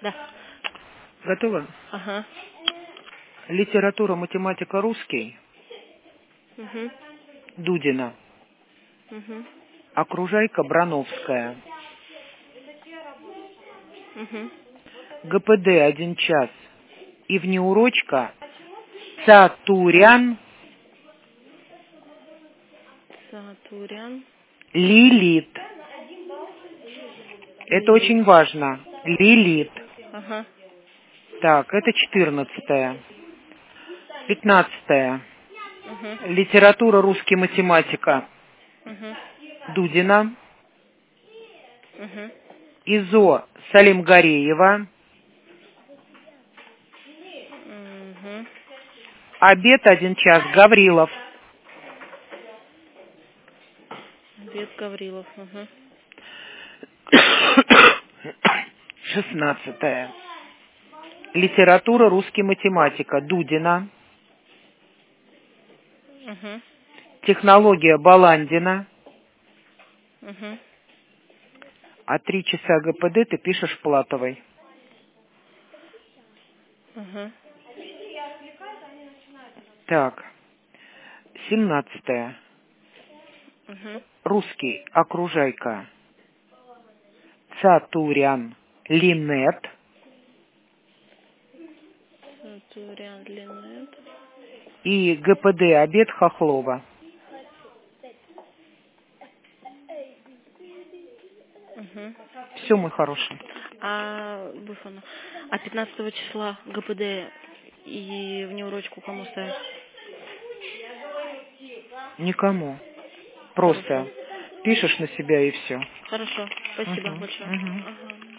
Да. Готово? Ага. Литература, математика, русский. Угу. Дудина. Угу. Окружайка Брановская. Угу. ГПД 1 час. И внеурочка Цатурян Сатурян. Лилит. Это очень важно. Лилит. Ага. Так, это 14-е. 15-е. Угу. Литература, русский, математика. Угу. Дудина. Угу. ИЗО Салимгареева. Угу. Обед 1 час Гаврилов. Обед Гаврилов. Угу. 16-е. Литература, русский, математика. Дудина. Угу. Технология Баландина. Угу. А 3 часа ГПД ты пишешь Платовой. Угу. Так. 17-е. Угу. Русский, окружайка. Цатурян Линет. Сатурян Линет. И ГПД обед Хохлова. Угу. Все, мой хороший. А 15 числа ГПД и внеурочку кому ставить? Никому. Хорошо. Просто пишешь на себя и все. Хорошо. Спасибо Угу, большое. угу. Ага.